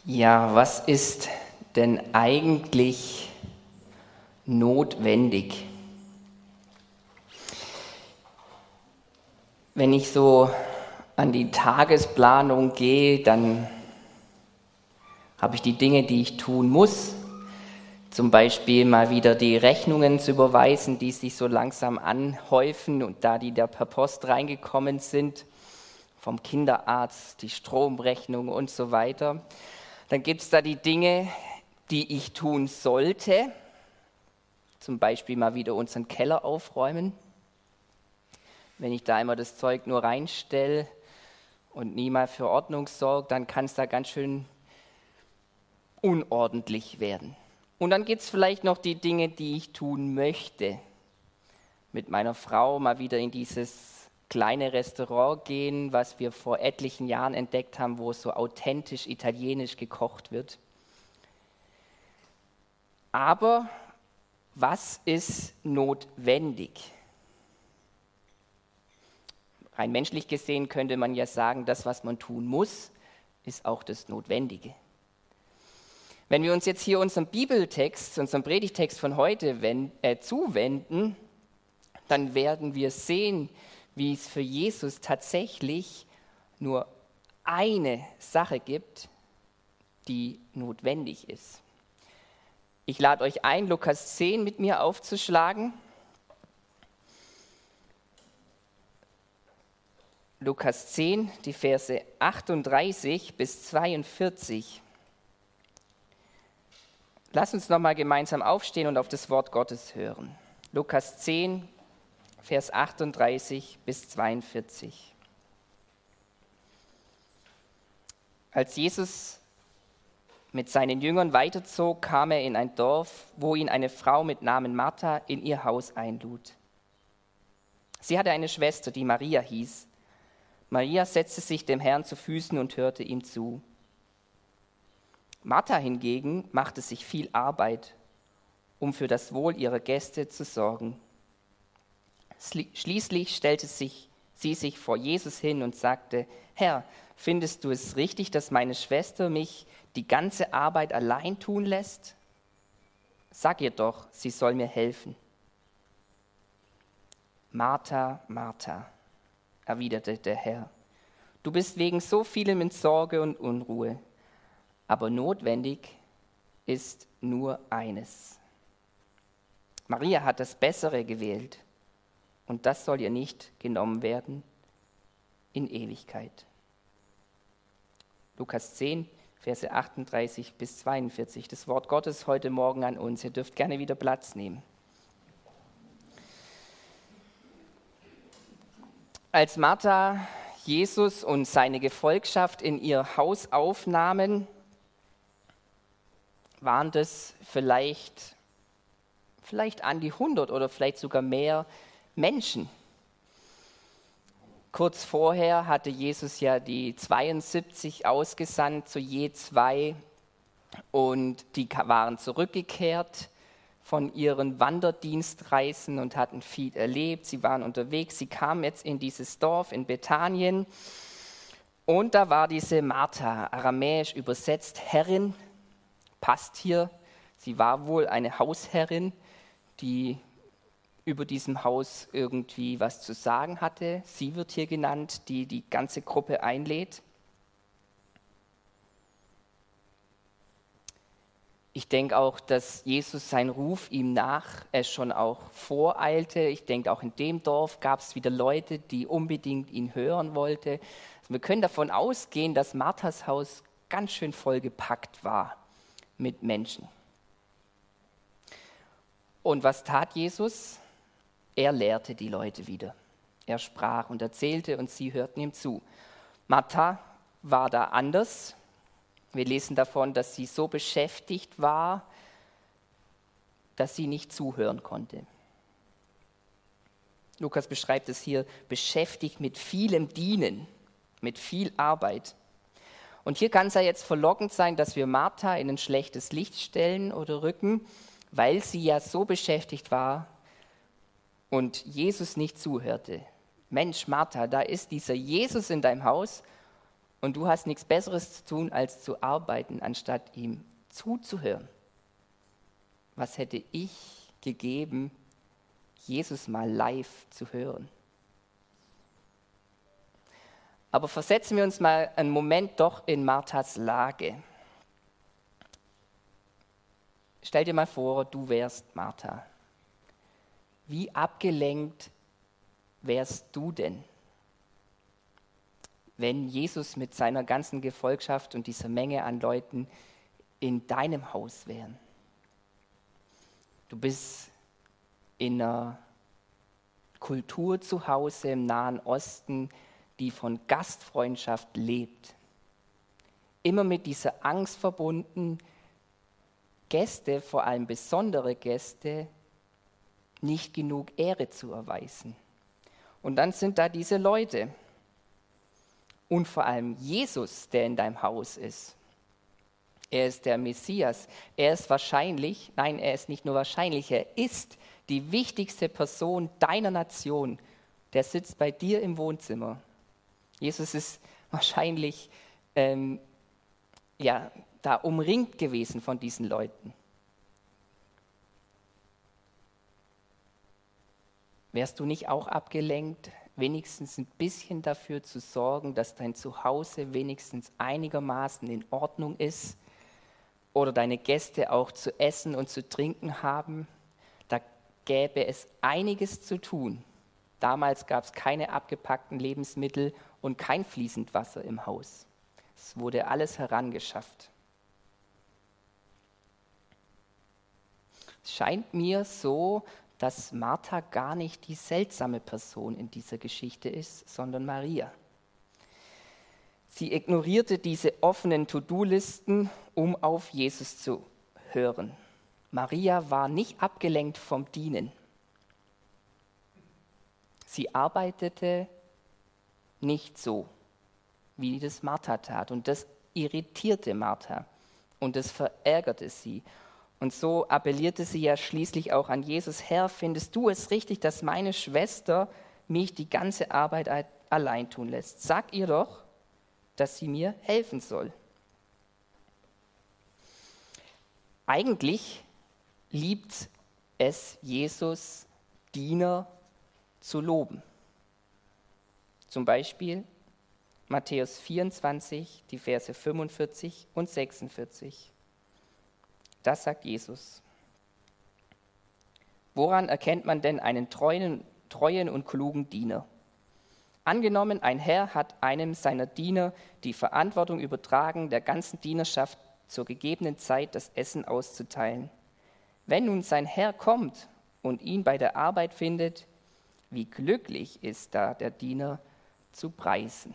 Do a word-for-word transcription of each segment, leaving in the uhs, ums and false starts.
Ja, was ist denn eigentlich notwendig? Wenn ich so an die Tagesplanung gehe, dann habe ich die Dinge, die ich tun muss. Zum Beispiel mal wieder die Rechnungen zu überweisen, die sich so langsam anhäufen und da die da per Post reingekommen sind, vom Kinderarzt, die Stromrechnung und so weiter. Dann gibt es da die Dinge, die ich tun sollte, zum Beispiel mal wieder unseren Keller aufräumen. Wenn ich da immer das Zeug nur reinstelle und nie mal für Ordnung sorge, dann kann es da ganz schön unordentlich werden. Und dann gibt es vielleicht noch die Dinge, die ich tun möchte. Mit meiner Frau mal wieder in dieses kleine Restaurant gehen, was wir vor etlichen Jahren entdeckt haben, wo es so authentisch italienisch gekocht wird. Aber was ist notwendig? Rein menschlich gesehen könnte man ja sagen, das, was man tun muss, ist auch das Notwendige. Wenn wir uns jetzt hier unserem Bibeltext, unserem Predigtext von heute wend, äh, zuwenden, dann werden wir sehen, wie es für Jesus tatsächlich nur eine Sache gibt, die notwendig ist. Ich lade euch ein, Lukas zehn mit mir aufzuschlagen. Lukas zehn, die Verse achtunddreißig bis zweiundvierzig. Lass uns nochmal gemeinsam aufstehen und auf das Wort Gottes hören. Lukas zehn, Vers achtunddreißig bis zweiundvierzig. Als Jesus mit seinen Jüngern weiterzog, kam er in ein Dorf, wo ihn eine Frau mit Namen Martha in ihr Haus einlud. Sie hatte eine Schwester, die Maria hieß. Maria setzte sich dem Herrn zu Füßen und hörte ihm zu. Martha hingegen machte sich viel Arbeit, um für das Wohl ihrer Gäste zu sorgen. Schließlich stellte sich, sie sich vor Jesus hin und sagte, Herr, findest du es richtig, dass meine Schwester mich die ganze Arbeit allein tun lässt? Sag ihr doch, sie soll mir helfen. Martha, Martha, erwiderte der Herr, du bist wegen so vielem in Sorge und Unruhe, aber notwendig ist nur eines. Maria hat das Bessere gewählt, und das soll ihr nicht genommen werden in Ewigkeit. Lukas zehn, Verse achtunddreißig bis zweiundvierzig. Das Wort Gottes heute Morgen an uns. Ihr dürft gerne wieder Platz nehmen. Als Martha Jesus und seine Gefolgschaft in ihr Haus aufnahmen, waren das vielleicht, vielleicht an die hundert oder vielleicht sogar mehr Menschen. Kurz vorher hatte Jesus ja die zweiundsiebzig ausgesandt, zu je zwei, und die waren zurückgekehrt von ihren Wanderdienstreisen und hatten viel erlebt. Sie waren unterwegs, sie kamen jetzt in dieses Dorf in Bethanien und da war diese Martha, aramäisch übersetzt Herrin, passt hier. Sie war wohl eine Hausherrin, die über diesem Haus irgendwie was zu sagen hatte. Sie wird hier genannt, die die ganze Gruppe einlädt. Ich denke auch, dass Jesus sein Ruf ihm nach es schon auch voreilte. Ich denke, auch in dem Dorf gab es wieder Leute, die unbedingt ihn hören wollten. Also wir können davon ausgehen, dass Marthas Haus ganz schön vollgepackt war mit Menschen. Und was tat Jesus? Er lehrte die Leute wieder. Er sprach und erzählte und sie hörten ihm zu. Martha war da anders. Wir lesen davon, dass sie so beschäftigt war, dass sie nicht zuhören konnte. Lukas beschreibt es hier, beschäftigt mit vielem Dienen, mit viel Arbeit. Und hier kann es ja jetzt verlockend sein, dass wir Martha in ein schlechtes Licht stellen oder rücken, weil sie ja so beschäftigt war und Jesus nicht zuhörte. Mensch, Martha, da ist dieser Jesus in deinem Haus und du hast nichts Besseres zu tun, als zu arbeiten, anstatt ihm zuzuhören. Was hätte ich gegeben, Jesus mal live zu hören? Aber versetzen wir uns mal einen Moment doch in Marthas Lage. Stell dir mal vor, du wärst Martha. Wie abgelenkt wärst du denn, wenn Jesus mit seiner ganzen Gefolgschaft und dieser Menge an Leuten in deinem Haus wären? Du bist in einer Kultur zu Hause im Nahen Osten, die von Gastfreundschaft lebt. Immer mit dieser Angst verbunden, Gäste, vor allem besondere Gäste, nicht genug Ehre zu erweisen. Und dann sind da diese Leute. Und vor allem Jesus, der in deinem Haus ist. Er ist der Messias. Er ist wahrscheinlich, nein, er ist nicht nur wahrscheinlich, er ist die wichtigste Person deiner Nation. Der sitzt bei dir im Wohnzimmer. Jesus ist wahrscheinlich ähm, ja, da umringt gewesen von diesen Leuten. Wärst du nicht auch abgelenkt, wenigstens ein bisschen dafür zu sorgen, dass dein Zuhause wenigstens einigermaßen in Ordnung ist oder deine Gäste auch zu essen und zu trinken haben? Da gäbe es einiges zu tun. Damals gab es keine abgepackten Lebensmittel und kein fließend Wasser im Haus. Es wurde alles herangeschafft. Es scheint mir so, dass Martha gar nicht die seltsame Person in dieser Geschichte ist, sondern Maria. Sie ignorierte diese offenen To-Do-Listen, um auf Jesus zu hören. Maria war nicht abgelenkt vom Dienen. Sie arbeitete nicht so, wie das Martha tat. Und das irritierte Martha und das verärgerte sie. Und so appellierte sie ja schließlich auch an Jesus: Herr, findest du es richtig, dass meine Schwester mich die ganze Arbeit allein tun lässt? Sag ihr doch, dass sie mir helfen soll. Eigentlich liebt es Jesus, Diener zu loben. Zum Beispiel Matthäus vierundzwanzig, die Verse fünfundvierzig und sechsundvierzig. Das sagt Jesus. Woran erkennt man denn einen treuen, treuen und klugen Diener? Angenommen, ein Herr hat einem seiner Diener die Verantwortung übertragen, der ganzen Dienerschaft zur gegebenen Zeit das Essen auszuteilen. Wenn nun sein Herr kommt und ihn bei der Arbeit findet, wie glücklich ist da der Diener zu preisen.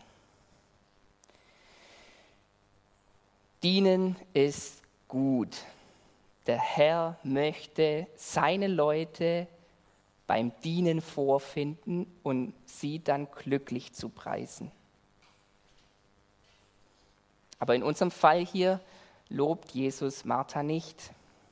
Dienen ist gut. Der Herr möchte seine Leute beim Dienen vorfinden und sie dann glücklich zu preisen. Aber in unserem Fall hier lobt Jesus Martha nicht.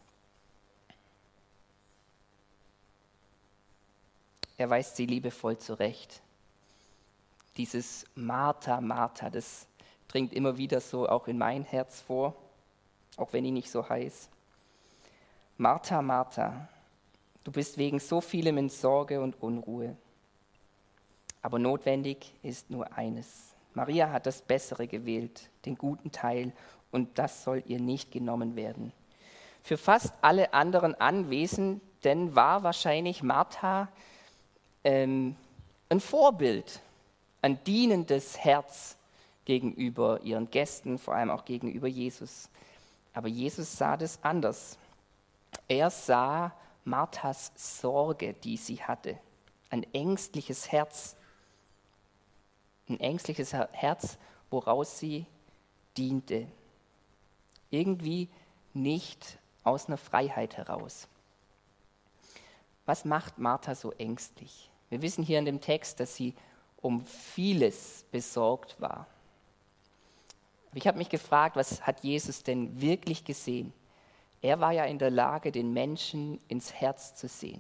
Er weist sie liebevoll zurecht. Dieses Martha, Martha, das dringt immer wieder so auch in mein Herz vor, auch wenn ich nicht so heiß. Martha, Martha, du bist wegen so vielem in Sorge und Unruhe. Aber notwendig ist nur eines. Maria hat das Bessere gewählt, den guten Teil, und das soll ihr nicht genommen werden. Für fast alle anderen Anwesenden war wahrscheinlich Martha ähm, ein Vorbild, ein dienendes Herz gegenüber ihren Gästen, vor allem auch gegenüber Jesus. Aber Jesus sah das anders. Er sah Marthas Sorge, die sie hatte, ein ängstliches Herz, ein ängstliches Herz, woraus sie diente. Irgendwie nicht aus einer Freiheit heraus. Was macht Martha so ängstlich? Wir wissen hier in dem Text, dass sie um vieles besorgt war. Aber ich habe mich gefragt, was hat Jesus denn wirklich gesehen? Er war ja in der Lage, den Menschen ins Herz zu sehen.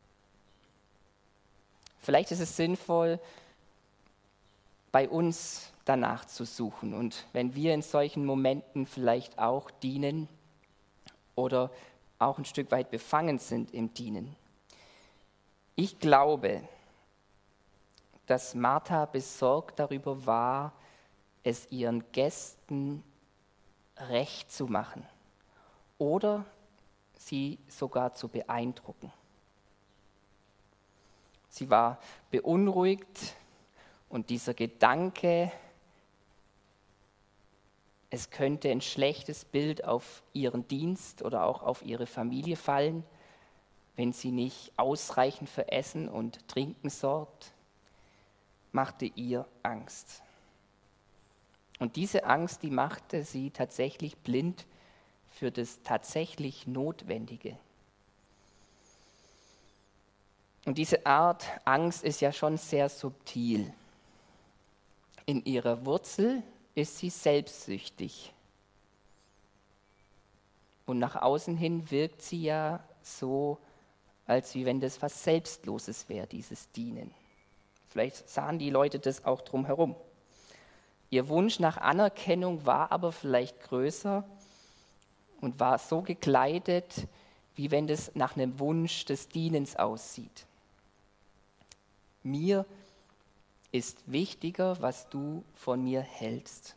Vielleicht ist es sinnvoll, bei uns danach zu suchen. Und wenn wir in solchen Momenten vielleicht auch dienen oder auch ein Stück weit befangen sind im Dienen. Ich glaube, dass Martha besorgt darüber war, es ihren Gästen recht zu machen oder sie sogar zu beeindrucken. Sie war beunruhigt und dieser Gedanke, es könnte ein schlechtes Bild auf ihren Dienst oder auch auf ihre Familie fallen, wenn sie nicht ausreichend für Essen und Trinken sorgt, machte ihr Angst. Und diese Angst, die machte sie tatsächlich blind für das tatsächlich Notwendige. Und diese Art Angst ist ja schon sehr subtil. In ihrer Wurzel ist sie selbstsüchtig. Und nach außen hin wirkt sie ja so, als wie wenn das was Selbstloses wäre, dieses Dienen. Vielleicht sahen die Leute das auch drumherum. Ihr Wunsch nach Anerkennung war aber vielleicht größer und war so gekleidet, wie wenn das nach einem Wunsch des Dienens aussieht. Mir ist wichtiger, was du von mir hältst.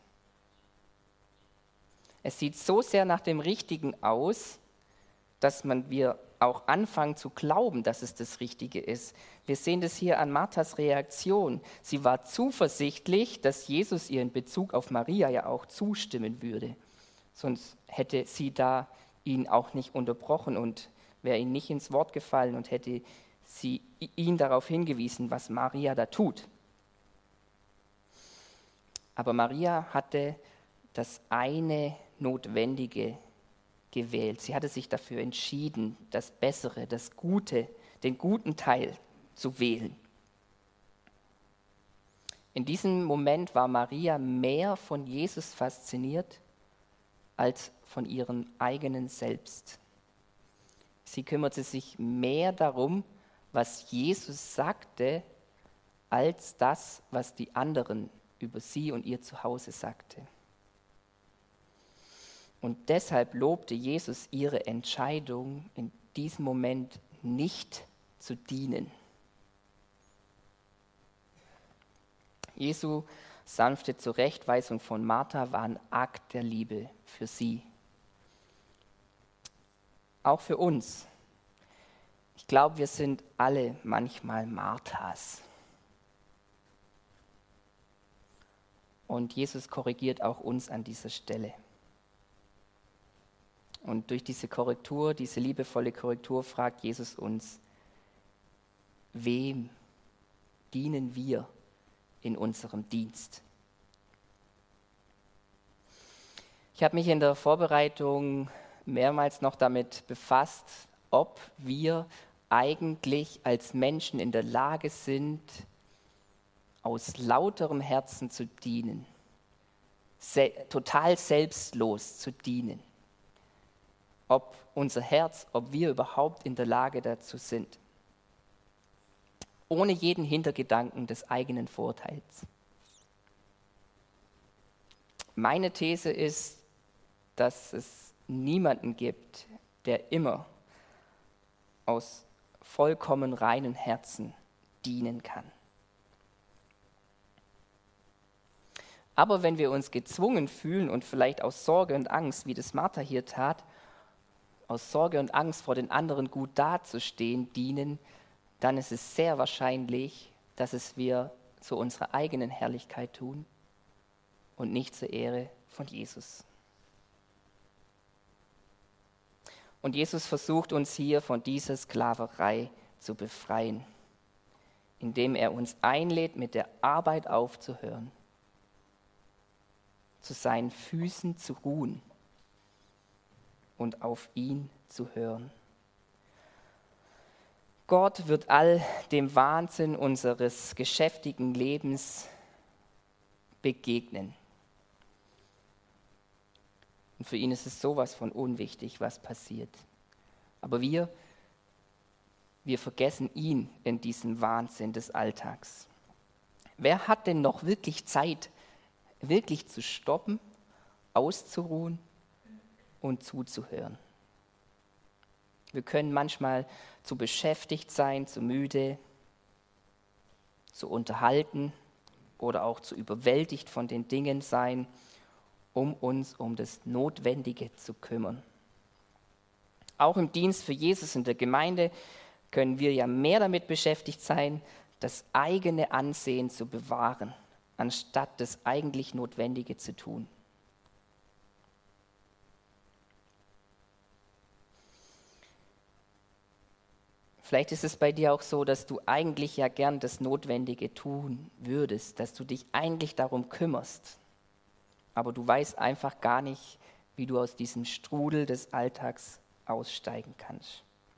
Es sieht so sehr nach dem Richtigen aus, dass man wir auch anfangen zu glauben, dass es das Richtige ist. Wir sehen das hier an Marthas Reaktion. Sie war zuversichtlich, dass Jesus ihr in Bezug auf Maria ja auch zustimmen würde. Sonst hätte sie da ihn auch nicht unterbrochen und wäre ihm nicht ins Wort gefallen und hätte sie ihn darauf hingewiesen, was Maria da tut. Aber Maria hatte das eine Notwendige gewählt. Sie hatte sich dafür entschieden, das Bessere, das Gute, den guten Teil zu wählen. In diesem Moment war Maria mehr von Jesus fasziniert als von ihrem eigenen Selbst. Sie kümmerte sich mehr darum, was Jesus sagte, als das, was die anderen über sie und ihr Zuhause sagte. Und deshalb lobte Jesus ihre Entscheidung, in diesem Moment nicht zu dienen. Jesu sanfte Zurechtweisung von Martha war ein Akt der Liebe für sie. Auch für uns. Ich glaube, wir sind alle manchmal Marthas. Und Jesus korrigiert auch uns an dieser Stelle. Und durch diese Korrektur, diese liebevolle Korrektur, fragt Jesus uns, wem dienen wir in unserem Dienst? Ich habe mich in der Vorbereitung mehrmals noch damit befasst, ob wir eigentlich als Menschen in der Lage sind, aus lauterem Herzen zu dienen, se- total selbstlos zu dienen. Ob unser Herz, ob wir überhaupt in der Lage dazu sind. Ohne jeden Hintergedanken des eigenen Vorteils. Meine These ist, dass es niemanden gibt, der immer aus vollkommen reinen Herzen dienen kann. Aber wenn wir uns gezwungen fühlen und vielleicht aus Sorge und Angst, wie das Martha hier tat, aus Sorge und Angst vor den anderen gut dazustehen, dienen, dann ist es sehr wahrscheinlich, dass es wir zu unserer eigenen Herrlichkeit tun und nicht zur Ehre von Jesus. Und Jesus versucht uns hier von dieser Sklaverei zu befreien, indem er uns einlädt, mit der Arbeit aufzuhören, zu seinen Füßen zu ruhen und auf ihn zu hören. Gott wird all dem Wahnsinn unseres geschäftigen Lebens begegnen. Und für ihn ist es sowas von unwichtig, was passiert. Aber wir, wir vergessen ihn in diesem Wahnsinn des Alltags. Wer hat denn noch wirklich Zeit, wirklich zu stoppen, auszuruhen und zuzuhören. Wir können manchmal zu beschäftigt sein, zu müde, zu unterhalten oder auch zu überwältigt von den Dingen sein, um uns um das Notwendige zu kümmern. Auch im Dienst für Jesus in der Gemeinde können wir ja mehr damit beschäftigt sein, das eigene Ansehen zu bewahren, anstatt das eigentlich Notwendige zu tun. Vielleicht ist es bei dir auch so, dass du eigentlich ja gern das Notwendige tun würdest, dass du dich eigentlich darum kümmerst, aber du weißt einfach gar nicht, wie du aus diesem Strudel des Alltags aussteigen kannst.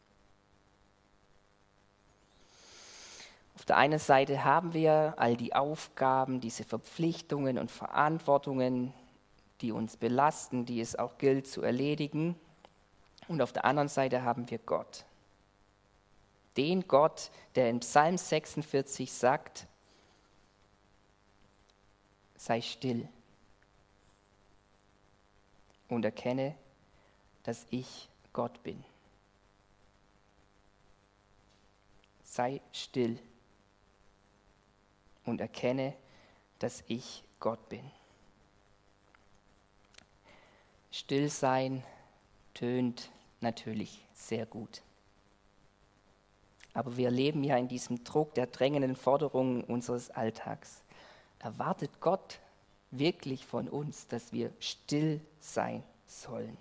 Auf der einen Seite haben wir all die Aufgaben, diese Verpflichtungen und Verantwortungen, die uns belasten, die es auch gilt zu erledigen. Und auf der anderen Seite haben wir Gott. Den Gott, der in Psalm sechsundvierzig sagt, sei still und erkenne, dass ich Gott bin. Sei still und erkenne, dass ich Gott bin. Stillsein tönt natürlich sehr gut. Aber wir leben ja in diesem Druck der drängenden Forderungen unseres Alltags. Erwartet Gott wirklich von uns, dass wir still sein sollen?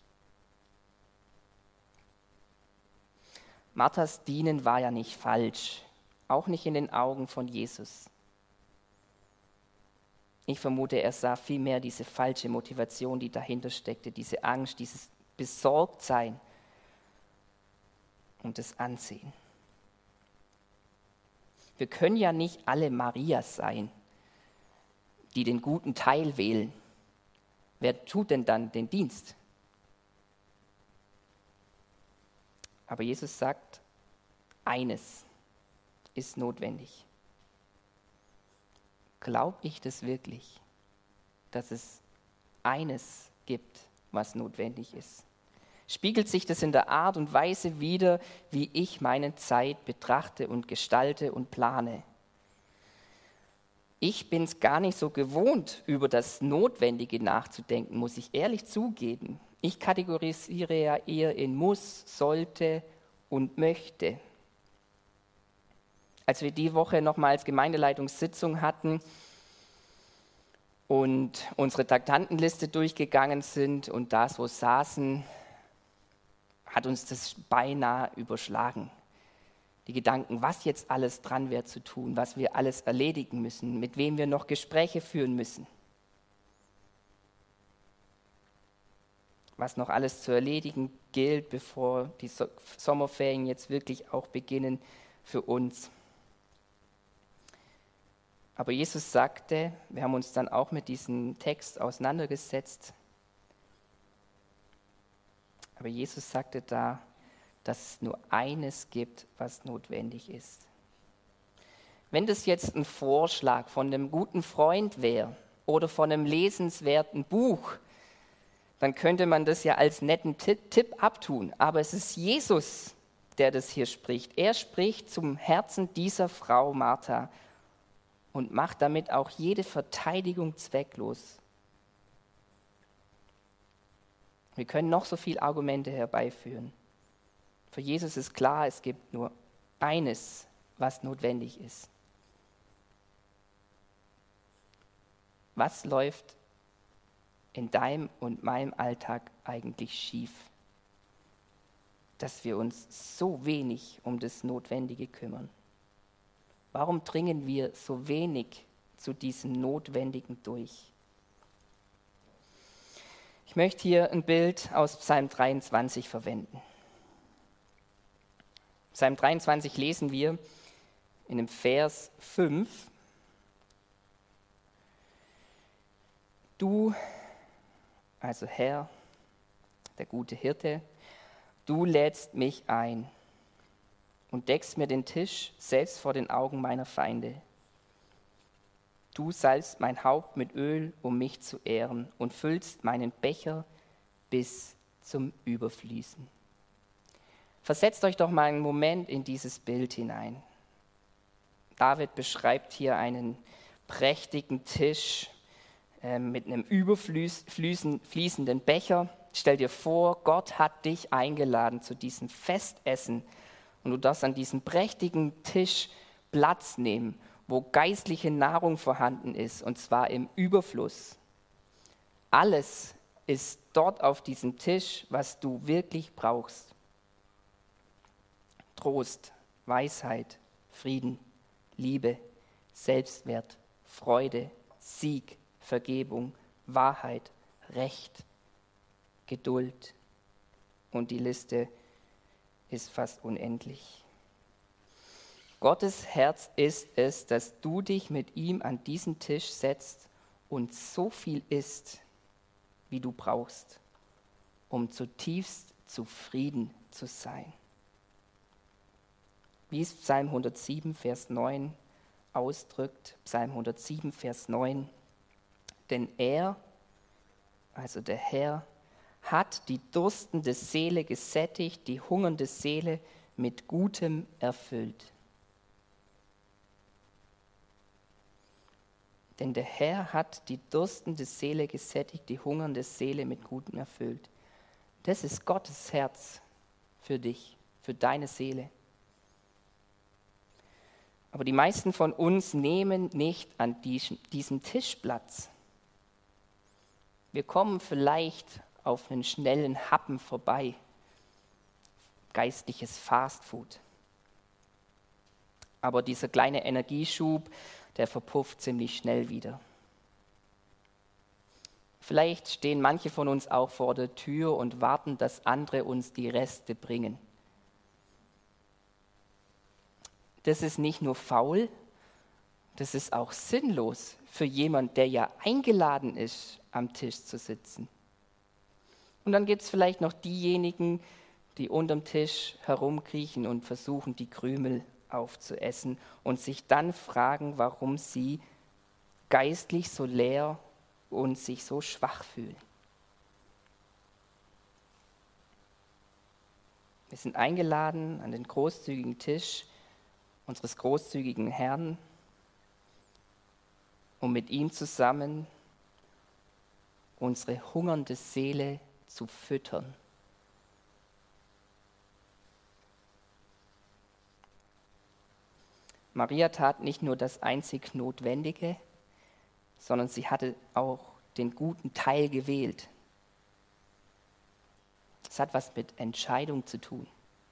Marthas Dienen war ja nicht falsch, auch nicht in den Augen von Jesus. Ich vermute, er sah vielmehr diese falsche Motivation, die dahinter steckte, diese Angst, dieses Besorgtsein und das Ansehen. Wir können ja nicht alle Marias sein, die den guten Teil wählen. Wer tut denn dann den Dienst? Aber Jesus sagt, eines ist notwendig. Glaube ich das wirklich, dass es eines gibt, was notwendig ist? Spiegelt sich das in der Art und Weise wider, wie ich meine Zeit betrachte und gestalte und plane? Ich bin es gar nicht so gewohnt, über das Notwendige nachzudenken, muss ich ehrlich zugeben. Ich kategorisiere ja eher in muss, sollte und möchte. Als wir die Woche nochmal als Gemeindeleitungssitzung hatten und unsere Taktantenliste durchgegangen sind und da so saßen, hat uns das beinahe überschlagen. Die Gedanken, was jetzt alles dran wäre zu tun, was wir alles erledigen müssen, mit wem wir noch Gespräche führen müssen. Was noch alles zu erledigen gilt, bevor die Sommerferien jetzt wirklich auch beginnen für uns. Aber Jesus sagte, wir haben uns dann auch mit diesem Text auseinandergesetzt, aber Jesus sagte da, dass es nur eines gibt, was notwendig ist. Wenn das jetzt ein Vorschlag von einem guten Freund wäre oder von einem lesenswerten Buch, dann könnte man das ja als netten Tipp abtun. Aber es ist Jesus, der das hier spricht. Er spricht zum Herzen dieser Frau Martha und macht damit auch jede Verteidigung zwecklos. Wir können noch so viele Argumente herbeiführen. Für Jesus ist klar, es gibt nur eines, was notwendig ist. Was läuft in deinem und meinem Alltag eigentlich schief, dass wir uns so wenig um das Notwendige kümmern? Warum dringen wir so wenig zu diesem Notwendigen durch? Ich möchte hier ein Bild aus Psalm dreiundzwanzig verwenden. Psalm dreiundzwanzig lesen wir in dem Vers fünf. Du, also Herr, der gute Hirte, du lädst mich ein und deckst mir den Tisch selbst vor den Augen meiner Feinde. Du salbst mein Haupt mit Öl, um mich zu ehren, und füllst meinen Becher bis zum Überfließen. Versetzt euch doch mal einen Moment in dieses Bild hinein. David beschreibt hier einen prächtigen Tisch äh, mit einem überfließenden Becher. Stell dir vor, Gott hat dich eingeladen zu diesem Festessen und du darfst an diesem prächtigen Tisch Platz nehmen, wo geistliche Nahrung vorhanden ist, und zwar im Überfluss. Alles ist dort auf diesem Tisch, was du wirklich brauchst. Trost, Weisheit, Frieden, Liebe, Selbstwert, Freude, Sieg, Vergebung, Wahrheit, Recht, Geduld. Und die Liste ist fast unendlich. Gottes Herz ist es, dass du dich mit ihm an diesen Tisch setzt und so viel isst, wie du brauchst, um zutiefst zufrieden zu sein. Wie es Psalm hundertsieben, Vers neun ausdrückt, Psalm hundertsieben, Vers neun, denn er, also der Herr, hat die durstende Seele gesättigt, die hungernde Seele mit Gutem erfüllt. Denn der Herr hat die durstende Seele gesättigt, die hungernde Seele mit Gutem erfüllt. Das ist Gottes Herz für dich, für deine Seele. Aber die meisten von uns nehmen nicht an diesem Tisch Platz. Wir kommen vielleicht auf einen schnellen Happen vorbei, geistliches Fastfood. Aber dieser kleine Energieschub, der verpufft ziemlich schnell wieder. Vielleicht stehen manche von uns auch vor der Tür und warten, dass andere uns die Reste bringen. Das ist nicht nur faul, das ist auch sinnlos für jemanden, der ja eingeladen ist, am Tisch zu sitzen. Und dann gibt es vielleicht noch diejenigen, die unterm Tisch herumkriechen und versuchen, die Krümel aufzuessen und sich dann fragen, warum sie geistlich so leer und sich so schwach fühlen. Wir sind eingeladen an den großzügigen Tisch unseres großzügigen Herrn, um mit ihm zusammen unsere hungernde Seele zu füttern. Maria tat nicht nur das einzig Notwendige, sondern sie hatte auch den guten Teil gewählt. Das hat was mit Entscheidung zu tun.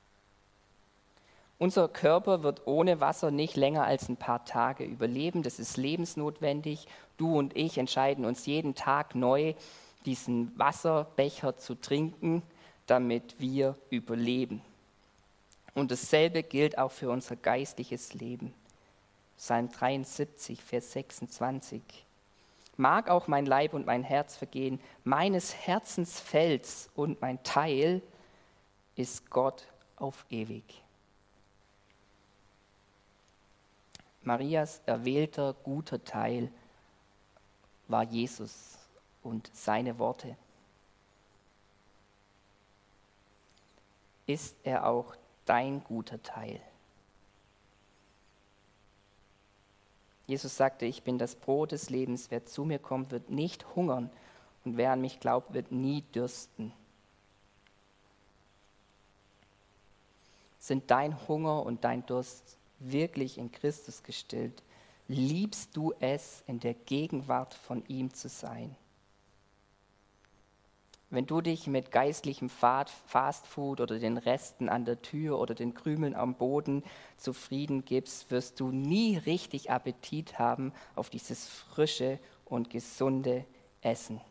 Unser Körper wird ohne Wasser nicht länger als ein paar Tage überleben. Das ist lebensnotwendig. Du und ich entscheiden uns jeden Tag neu, diesen Wasserbecher zu trinken, damit wir überleben. Und dasselbe gilt auch für unser geistliches Leben. Psalm dreiundsiebzig, Vers sechsundzwanzig. Mag auch mein Leib und mein Herz vergehen, meines Herzens Fels und mein Teil ist Gott auf ewig. Marias erwählter guter Teil war Jesus und seine Worte. Ist er auch dein guter Teil? Jesus sagte, ich bin das Brot des Lebens, wer zu mir kommt, wird nicht hungern und wer an mich glaubt, wird nie dürsten. Sind dein Hunger und dein Durst wirklich in Christus gestillt? Liebst du es, in der Gegenwart von ihm zu sein? Wenn du dich mit geistlichem Fastfood oder den Resten an der Tür oder den Krümeln am Boden zufrieden gibst, wirst du nie richtig Appetit haben auf dieses frische und gesunde Essen.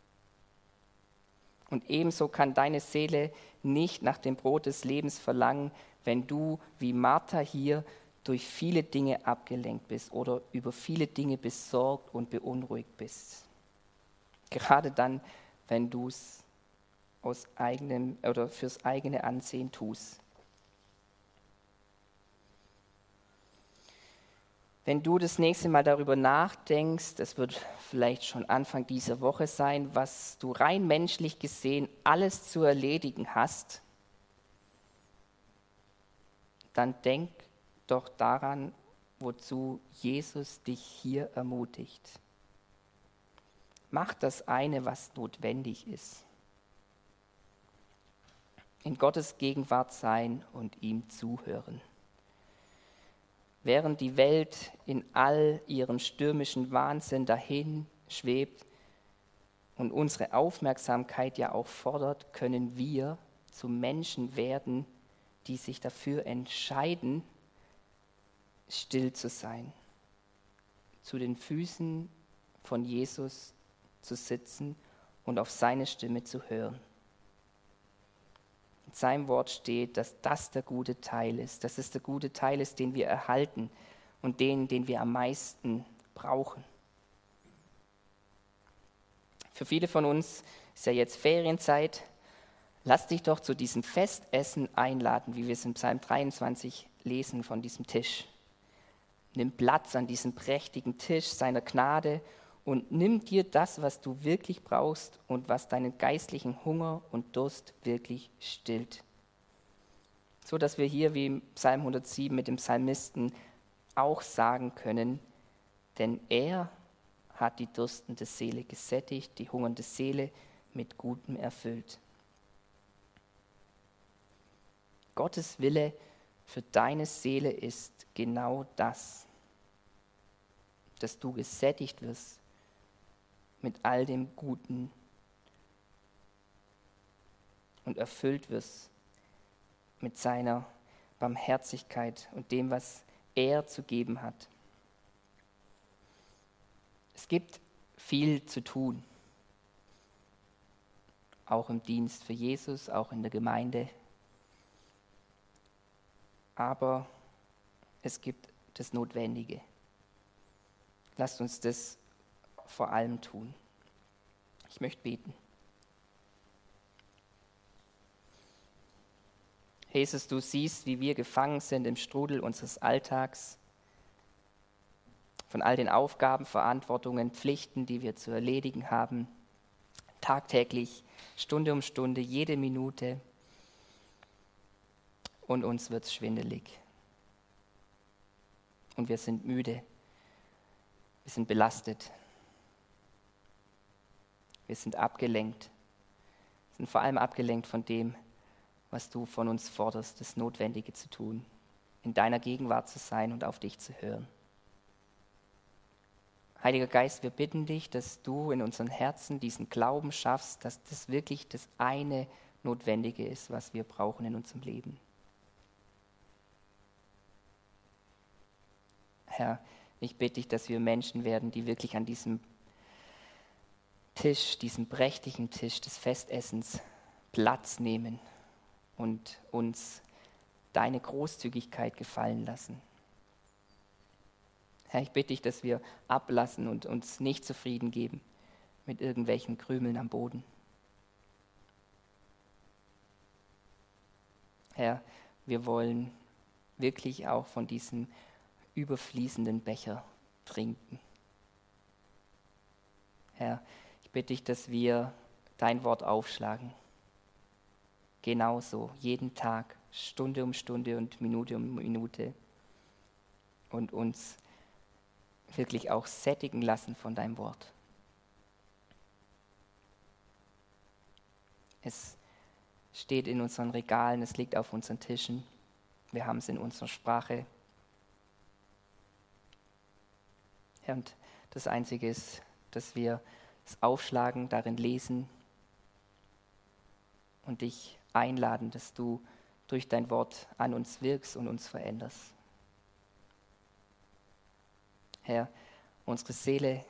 Und ebenso kann deine Seele nicht nach dem Brot des Lebens verlangen, wenn du wie Martha hier durch viele Dinge abgelenkt bist oder über viele Dinge besorgt und beunruhigt bist. Gerade dann, wenn du es aus eigenem oder fürs eigene Ansehen tust. Wenn du das nächste Mal darüber nachdenkst, das wird vielleicht schon Anfang dieser Woche sein, was du rein menschlich gesehen alles zu erledigen hast, dann denk doch daran, wozu Jesus dich hier ermutigt. Mach das eine, was notwendig ist. In Gottes Gegenwart sein und ihm zuhören. Während die Welt in all ihrem stürmischen Wahnsinn dahin schwebt und unsere Aufmerksamkeit ja auch fordert, können wir zu Menschen werden, die sich dafür entscheiden, still zu sein, zu den Füßen von Jesus zu sitzen und auf seine Stimme zu hören. In seinem Wort steht, dass das der gute Teil ist, dass es der gute Teil ist, den wir erhalten und den, den wir am meisten brauchen. Für viele von uns ist ja jetzt Ferienzeit. Lass dich doch zu diesem Festessen einladen, wie wir es im Psalm dreiundzwanzig lesen von diesem Tisch. Nimm Platz an diesem prächtigen Tisch seiner Gnade und nimm dir das, was du wirklich brauchst und was deinen geistlichen Hunger und Durst wirklich stillt. So dass wir hier wie im Psalm hundertsieben mit dem Psalmisten auch sagen können, denn er hat die durstende Seele gesättigt, die hungernde Seele mit Gutem erfüllt. Gottes Wille für deine Seele ist genau das, dass du gesättigt wirst mit all dem Guten und erfüllt wirst mit seiner Barmherzigkeit und dem, was er zu geben hat. Es gibt viel zu tun, auch im Dienst für Jesus, auch in der Gemeinde. Aber es gibt das Notwendige. Lasst uns das vor allem tun. Ich möchte beten. Jesus, du siehst, wie wir gefangen sind im Strudel unseres Alltags, von all den Aufgaben, Verantwortungen, Pflichten, die wir zu erledigen haben, tagtäglich, Stunde um Stunde, jede Minute. Und uns wird's schwindelig. Und wir sind müde. Wir sind belastet. Wir sind abgelenkt. Wir sind vor allem abgelenkt von dem, was du von uns forderst, das Notwendige zu tun, in deiner Gegenwart zu sein und auf dich zu hören. Heiliger Geist, wir bitten dich, dass du in unseren Herzen diesen Glauben schaffst, dass das wirklich das eine Notwendige ist, was wir brauchen in unserem Leben. Herr, ich bitte dich, dass wir Menschen werden, die wirklich an diesem Tisch, diesem prächtigen Tisch des Festessens Platz nehmen und uns deine Großzügigkeit gefallen lassen. Herr, ich bitte dich, dass wir ablassen und uns nicht zufrieden geben mit irgendwelchen Krümeln am Boden. Herr, wir wollen wirklich auch von diesem überfließenden Becher trinken. Herr, ich bitte dich, dass wir dein Wort aufschlagen. Genauso, jeden Tag, Stunde um Stunde und Minute um Minute. Und uns wirklich auch sättigen lassen von deinem Wort. Es steht in unseren Regalen, es liegt auf unseren Tischen. Wir haben es in unserer Sprache. Ja, und das Einzige ist, dass wir es aufschlagen, darin lesen und dich einladen, dass du durch dein Wort an uns wirkst und uns veränderst. Herr, unsere Seele,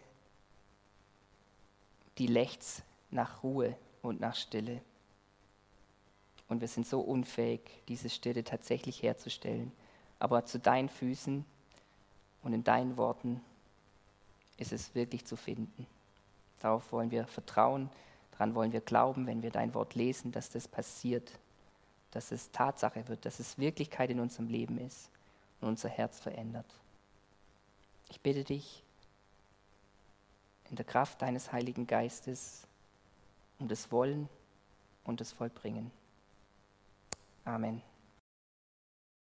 die lechzt nach Ruhe und nach Stille. Und wir sind so unfähig, diese Stille tatsächlich herzustellen. Aber zu deinen Füßen und in deinen Worten ist es wirklich zu finden. Darauf wollen wir vertrauen, daran wollen wir glauben, wenn wir dein Wort lesen, dass das passiert, dass es Tatsache wird, dass es Wirklichkeit in unserem Leben ist und unser Herz verändert. Ich bitte dich in der Kraft deines Heiligen Geistes um das Wollen und das Vollbringen. Amen.